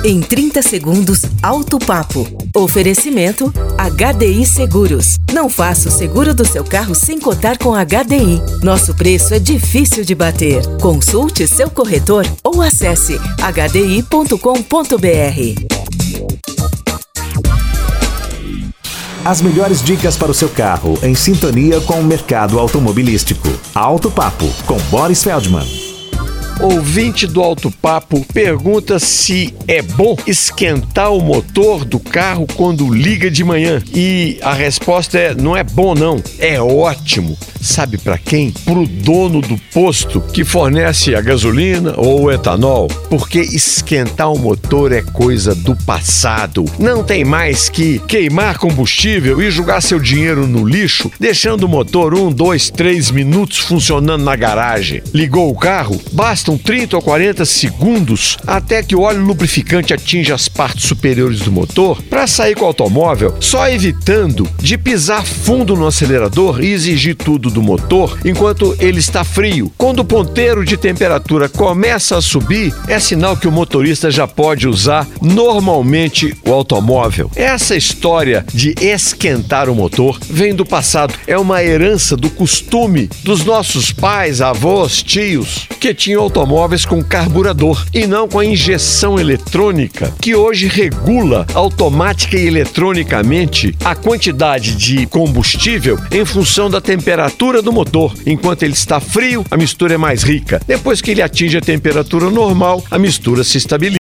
Em 30 segundos, Alto Papo. Oferecimento HDI Seguros. Não faça o seguro do seu carro sem cotar com HDI. Nosso preço é difícil de bater. Consulte seu corretor ou acesse hdi.com.br. As melhores dicas para o seu carro, em sintonia com o mercado automobilístico. Alto Papo, com Boris Feldman. Ouvinte do Alto Papo pergunta se é bom esquentar o motor do carro quando liga de manhã. E a resposta é: não é bom não, é ótimo. Sabe para quem? Pro dono do posto que fornece a gasolina ou o etanol. Porque esquentar o motor é coisa do passado. Não tem mais que queimar combustível e jogar seu dinheiro no lixo, deixando o motor 1, 2, 3 minutos funcionando na garagem. Ligou o carro? Bastam 30 ou 40 segundos até que o óleo lubrificante atinja as partes superiores do motor para sair com o automóvel, só evitando de pisar fundo no acelerador e exigir tudo do motor enquanto ele está frio. Quando o ponteiro de temperatura começa a subir, é sinal que o motorista já pode usar normalmente o automóvel. Essa história de esquentar o motor vem do passado. É uma herança do costume dos nossos pais, avós, tios, que tinham automóveis com carburador e não com a injeção eletrônica, que hoje regula automática e eletronicamente a quantidade de combustível em função da temperatura do motor. Enquanto ele está frio, a mistura é mais rica. Depois que ele atinge a temperatura normal, a mistura se estabiliza.